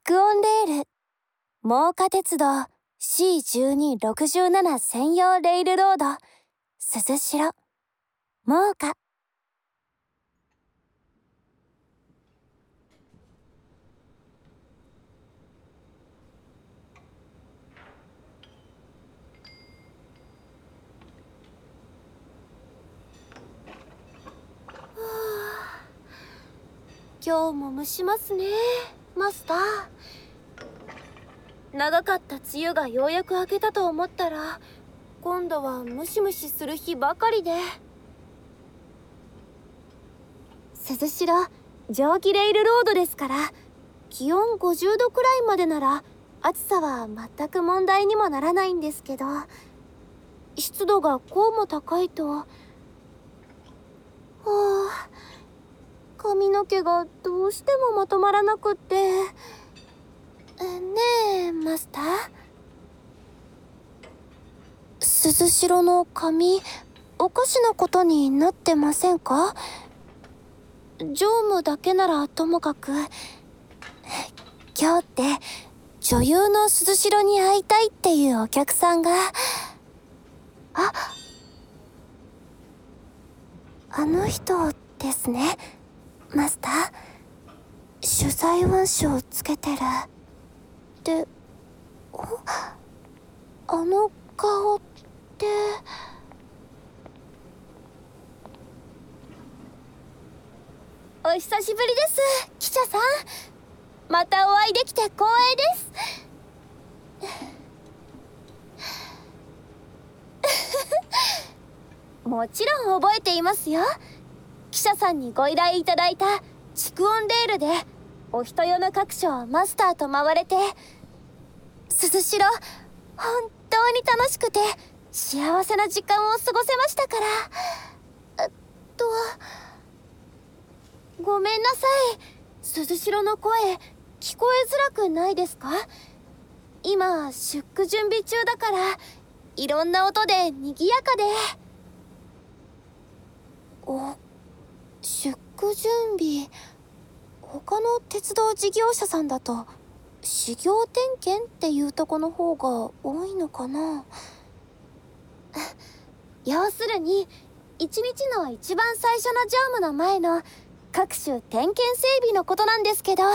蓄音レール真岡鉄道 C1267 専用レールロード鈴代真岡。今日も蒸しますね、マスター。長かった梅雨がようやく明けたと思ったら、今度はムシムシする日ばかりで。鈴代蒸気レールロードですから、気温50度くらいまでなら暑さは全く問題にもならないんですけど、湿度がこうも高いと、髪の毛がどうしてもまとまらなくって。ねえマスター、鈴代の髪おかしなことになってませんか？常務だけならともかく、今日って女優の鈴代に会いたいっていうお客さんが。あの人ですね、マスター。取材腕章つけてる。で、あの顔って。お久しぶりです、記者さん。またお会いできて光栄です。もちろん覚えていますよ。記者さんにご依頼いただいた蓄音レールでお人用の各所をマスターと回れて、鈴代本当に楽しくて幸せな時間を過ごせましたから。ごめんなさい、鈴代の声聞こえづらくないですか？今出庫準備中だから、いろんな音で賑やかで。出庫準備。他の鉄道事業者さんだと始業点検っていうとこの方が多いのかな。要するに一日の一番最初の乗務の前の各種点検整備のことなんですけど。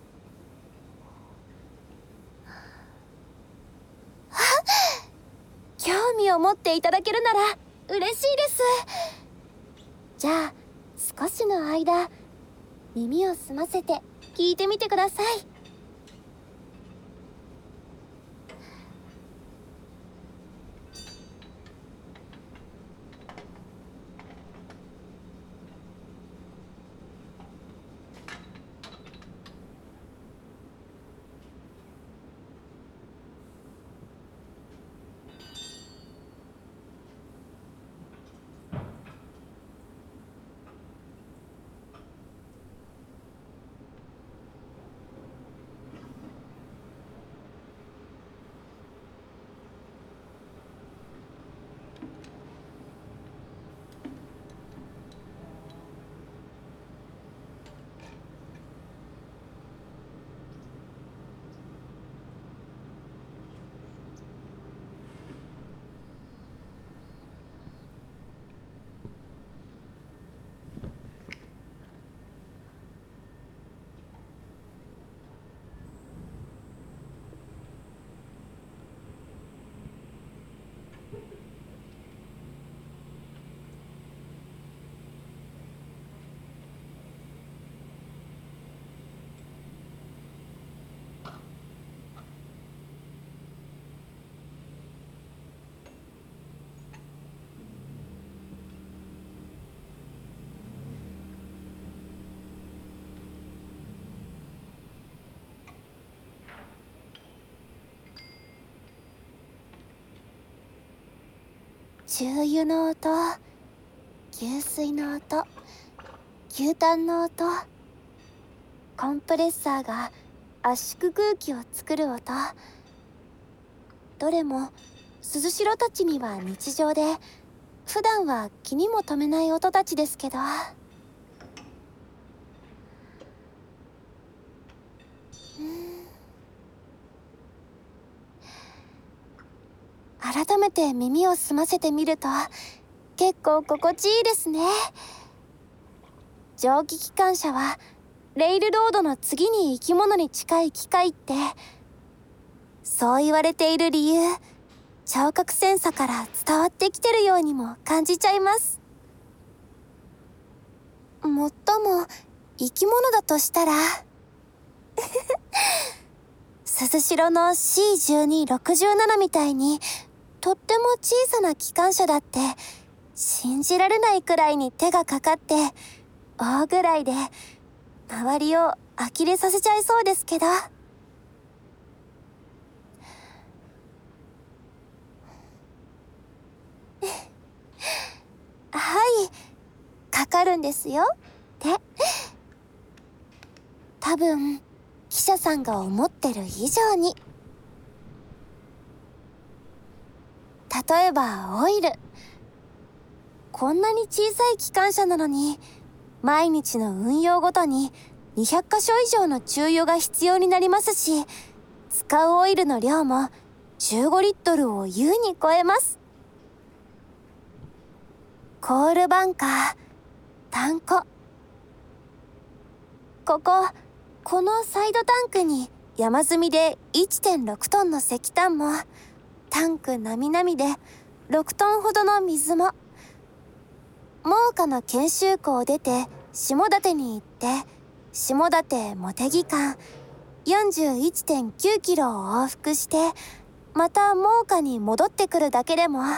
興味を持っていただけるなら嬉しいです。じゃあ少しの間耳を澄ませて聞いてみてください。重油の音、給水の音、牛タンの音、コンプレッサーが圧縮空気を作る音。どれも鈴代たちには日常で、普段は気にも留めない音たちですけど。 改めて耳を澄ませてみると結構心地いいですね。蒸気機関車はレイルロードの次に生き物に近い機械って、そう言われている理由、聴覚センサから伝わってきてるようにも感じちゃいます。もっとも生き物だとしたら鈴代の C1267 みたいにとっても小さな機関車だって信じられないくらいに手がかかって大ぐらいで周りを呆れさせちゃいそうですけど。はい、かかるんですよって多分記者さんが思ってる以上に。例えばオイル、こんなに小さい機関車なのに毎日の運用ごとに200箇所以上の注油が必要になりますし、使うオイルの量も15リットルを優に超えます。コールバンカー、タンコ、このサイドタンクに山積みで 1.6 トンの石炭も、タンクなみなみで6トンほどの水も、真岡の研修校を出て下館に行って下館茂木間 41.9 キロを往復してまた真岡に戻ってくるだけでも。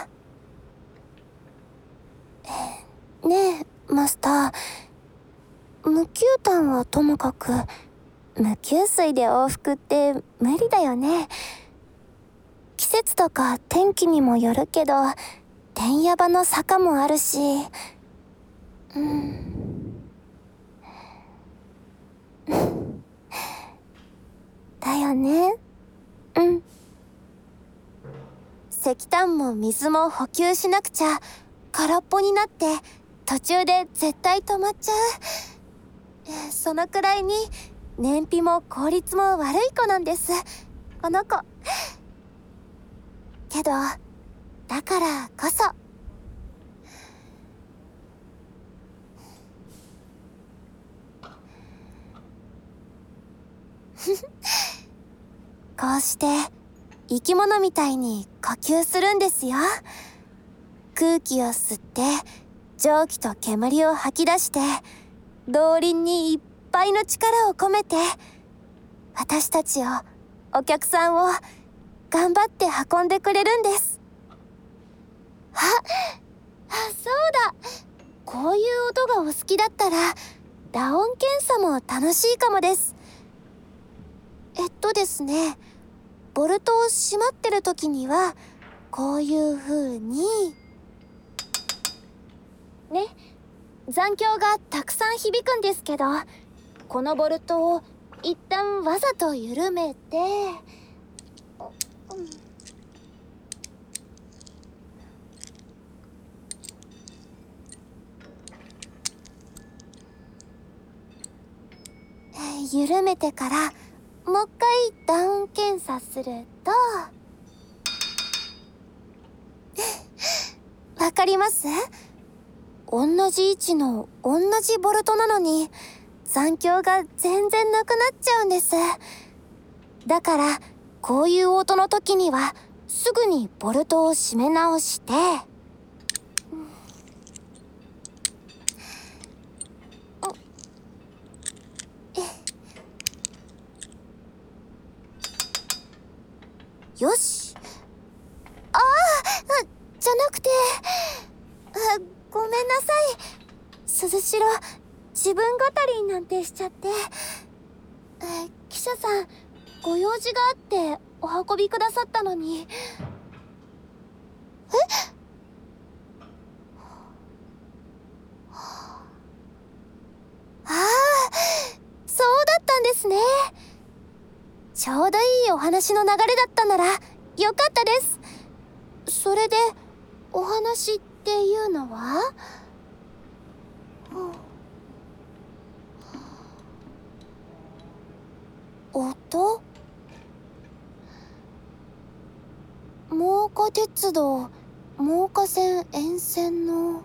ねえマスター、無給炭はともかく無給水で往復って無理だよね。季節とか天気にもよるけど天野場の坂もあるし、だよね。石炭も水も補給しなくちゃ空っぽになって途中で絶対止まっちゃう。そのくらいに燃費も効率も悪い子なんです、この子。けどだからこそこうして生き物みたいに呼吸するんですよ。空気を吸って蒸気と煙を吐き出して動輪にいっぱいの力を込めて私たちを、お客さんを頑張って運んでくれるんです。そうだ、こういう音がお好きだったら打音検査も楽しいかもです。ですね、ボルトを閉まってる時にはこういう風にね、残響がたくさん響くんですけど、このボルトを一旦わざと緩めて、緩めてからもう一回ダウン検査するとわかります？同じ位置の同じボルトなのに残響が全然なくなっちゃうんです。だからこういう音の時にはすぐにボルトを締め直してよし。じゃなくて、ごめんなさい。鈴代、自分語りなんてしちゃって。記者さん、ご用事があってお運びくださったのに。そうだったんですね。ちょうどいいお話の流れだったならよかったです。それでお話っていうのは？音？真岡鉄道真岡線沿線の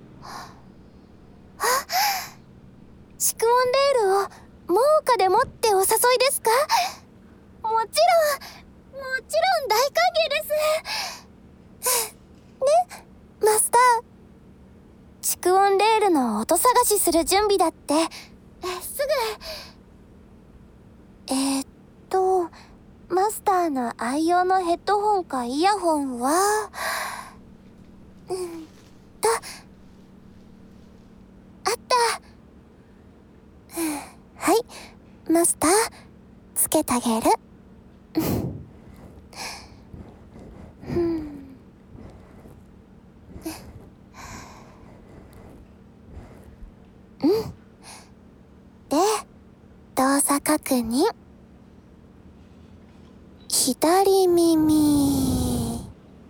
蓄音レールを真岡でもってお誘いですか？もちろん大歓迎ですね、マスター。蓄音レールの音探しする準備だって。すぐ。マスターの愛用のヘッドホンかイヤホンはあった。はい、マスター、つけてあげる。で、動作確認。左耳。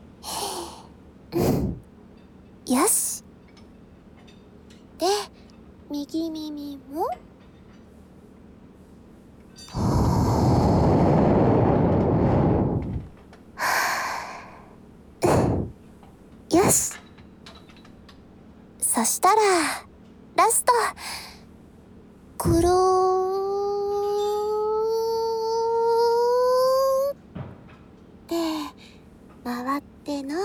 よし。で、右耳も。よし。そしたら、ラスト。くるーって回ってな。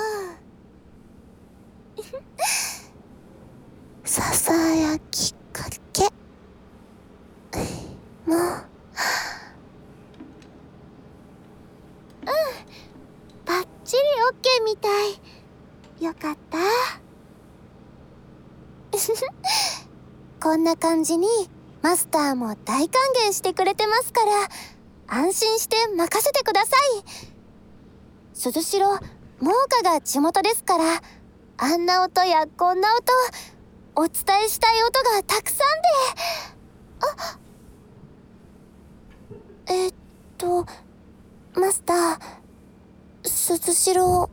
ささやきかけ。もう。バッチリオッケーみたい。よかった。こんな感じにマスターも大歓迎してくれてますから、安心して任せてください。鈴代、真岡が地元ですから、あんな音やこんな音、お伝えしたい音がたくさんで。マスター、鈴代、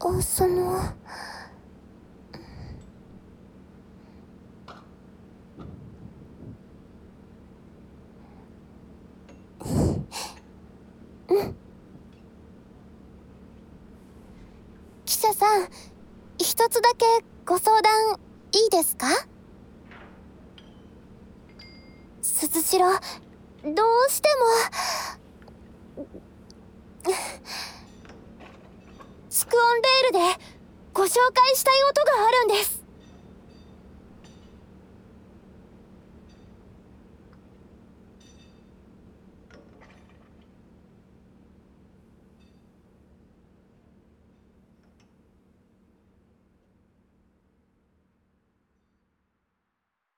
記者さん、一つだけご相談いいですか？鈴代、どうしても蓄音レールでご紹介したい音があるんです。